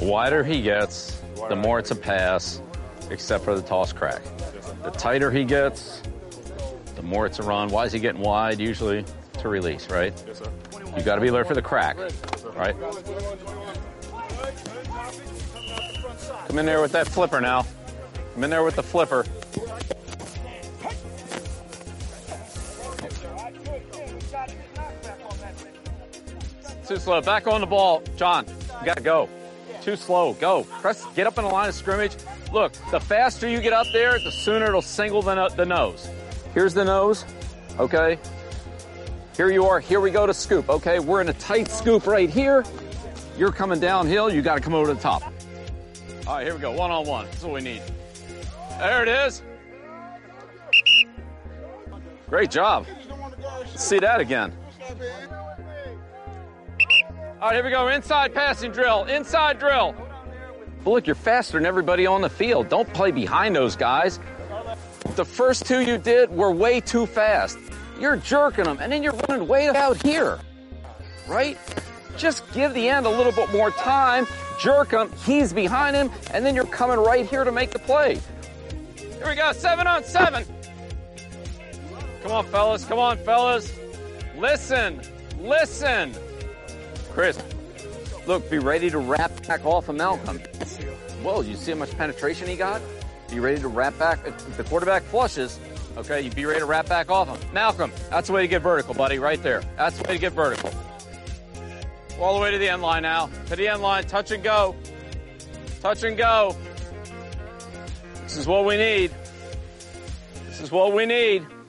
The wider he gets, the more it's a pass, except for the toss crack. The tighter he gets, the more it's a run. Why is he getting wide? Usually to release, right? Yes, sir. You got to be there for the crack, right? Come in there with that flipper now. Come in there with the flipper. Too slow. Back on the ball. John, you got to go. Too slow. Go. Press. Get up in the line of scrimmage. Look, the faster you get up there, the sooner it'll single the nose. Here's the nose. Okay. Here you are. Here we go to scoop. Okay. We're in a tight scoop right here. You're coming downhill. You got to come over to the top. All right. Here we go. One-on-one. That's what we need. There it is. Great job. Let's see that again. All right, here we go. Inside passing drill. Inside drill. But look, you're faster than everybody on the field. Don't play behind those guys. The first two you did were way too fast. You're jerking them, and then you're running way out here, right? Just give the end a little bit more time, jerk him, he's behind him, and then you're coming right here to make the play. Here we go, 7-on-7. Come on, fellas, come on, fellas. Listen. Chris, look, be ready to wrap back off of Malcolm. Whoa, you see how much penetration he got? Be ready to wrap back. If the quarterback flushes, okay, you be ready to wrap back off him. Malcolm, that's the way to get vertical, buddy, right there. That's the way to get vertical. All the way to the end line now. To the end line, touch and go. Touch and go. This is what we need. This is what we need.